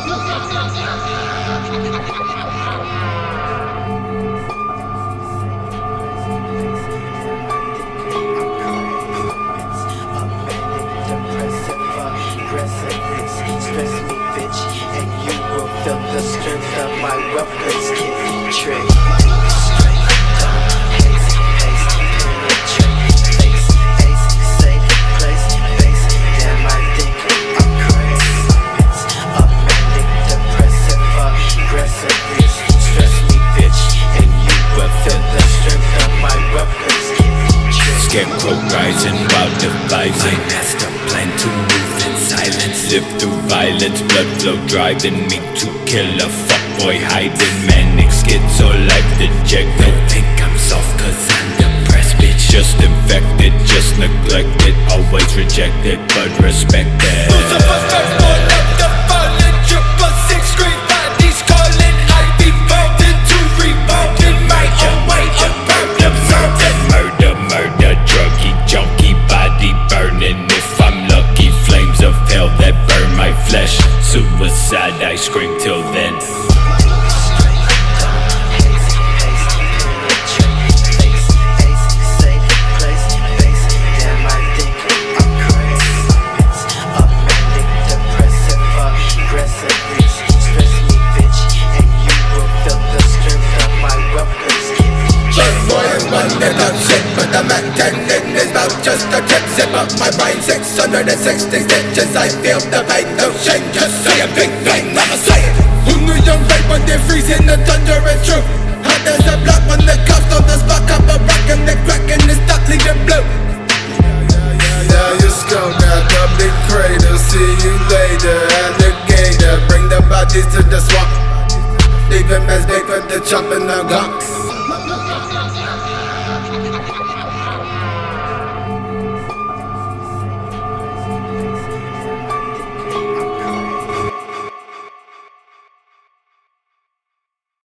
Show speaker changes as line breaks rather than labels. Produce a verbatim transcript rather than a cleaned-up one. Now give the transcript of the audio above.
The strength of my weapons can trade.
Scarecrow rising while devising my master plan to move in silence. Live through violence, blood flow driving me to kill a fuckboy hiding. Manic schizo life dejected. Don't think I'm soft cause I'm depressed, bitch. Just infected, just neglected. Always rejected but respected.
Lucifer's firstborn of the fallen. Triple six screen bodies calling. I be folded to reborn in my own way of purpose.
Murder, murder, druggy, junkie, body burning. If I'm lucky, flames of hell that burn my flesh. Suicide, I scream till then.
But I'm attending is about just a tip. Zip up my brain, six hundred sixty stitches. I feel the pain, no shame, just say a big bang, I'ma say it. Who knew young right when they're freezing the thunder and true? How does a block when the cops on the spot? Cup a rock and the crack and the stock leaving blue.
Yeah, you skunk at the big crater. See you later, alligator. Bring the bodies to the swamp. Leave him as big for the chopping the gonk.